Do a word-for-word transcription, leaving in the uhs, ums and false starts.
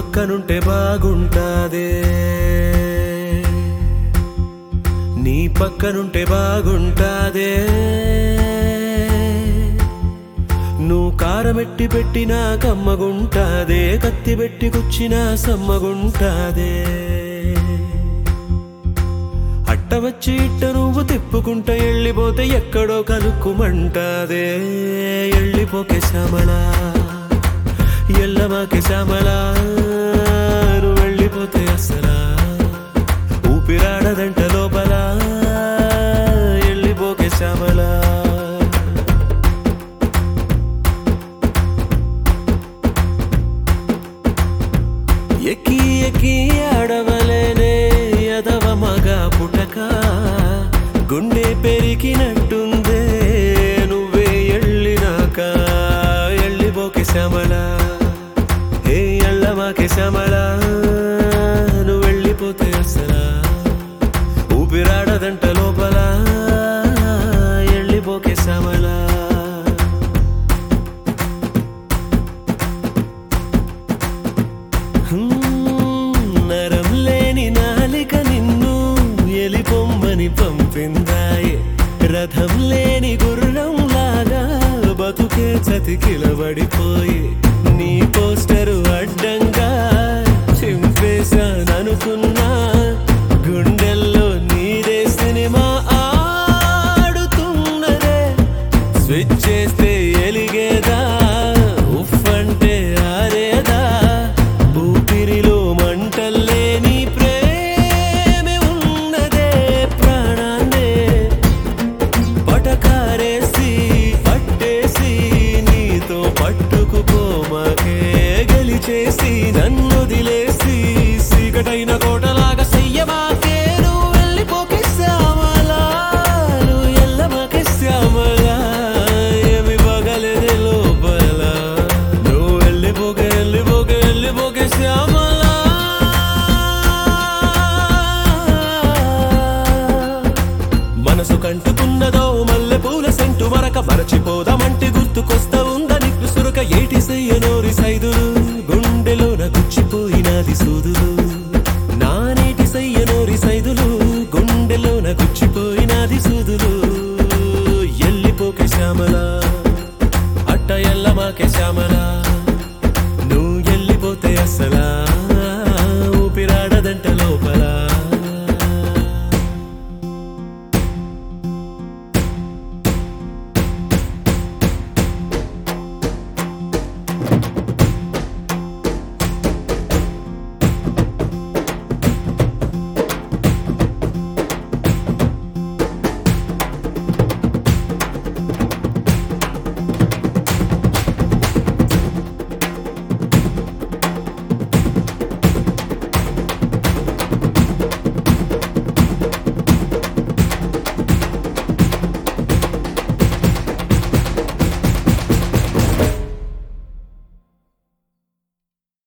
పక్కనుంటే బాగుంటాదే నీ పక్కనుంటే బాగుంటాదే నువ్వు కారమెట్టి పెట్టినా కమ్మగుంటాదే కత్తి పెట్టి కుచ్చినా సమ్మగుంటాదే అట్ట వచ్చి ఇట్ట నువ్వు తిప్పుకుంటా ఎళ్ళిపోతే ఎక్కడో కలుక్కుమంటాదే ఎళ్ళిపోకే శ్యామలా ఎల్లమాకే శ్యామలా నువ్వు వెళ్ళిపోతే అసలా ఊపిరాడదంట లోపల ఎళ్ళిపోకే శ్యామలా ఎక్కి ఎక్కి ఆడవలేనే యదవ మగ పుటక గుండె పెరిగినట్టుందే నువ్వే ఎళ్ళినాక ఎళ్ళిపోకే శ్యామలా హే ఎళ్ళమాకే శ్యామలా నువ్వు వెళ్ళిపోతే అసలా ఊపిరాడదంట లోపల ఎళ్ళిపోకే శ్యామలా నరం లేని నాలిక నిన్ను ఎలిపొమ్మని పంపిందాయే రథం లేని గుర్రం లాగా బతుకే చతికిలబడిపోయి నీ పోస్టరు అడ్డంగా చింపేశాననుకున్నా గుండెల్లో నీదే సినిమా ఆడుతున్నదే స్విచ్ చేస్తే ఎలిగేదా ఉఫ్ అంటే ఆరేదా ఊపిరిలో మంటల్లే నీ ప్రేమే ఉన్నదే ప్రాణాన్నే పటకారేసి పట్టేసి నీతో పట్టుకుపోమాకే గెలిచేసి నన్ను దిలేసి సీకటైన కోటలాగా చెయ్యమాకే నువ్వు వెళ్ళిపోకే శ్యామలా నువ్వు ఎల్లమాకే శ్యామలా ఏమి పగలేదే లోపల నువ్వు వెళ్ళిపోకే వెళ్ళిపోకే వెళ్ళిపోకే శ్యామలా మనసు కంటుకున్నదో మల్లె పూల సెంటు మరక మరచిపోదామంటే గుర్తుకొస్తా ఉందా నిక్కు సురక ఏటి సయ్యనోరి సైదులు గుండెలోన గుచ్చిపోయినది సూదులు నానేటి సయ్యనోరి సైదులు గుండెలోన గుచ్చిపోయినది సూదులు ఎల్లిపోకే శ్యామలా అట్ట ఎల్లమాకే శ్యామలా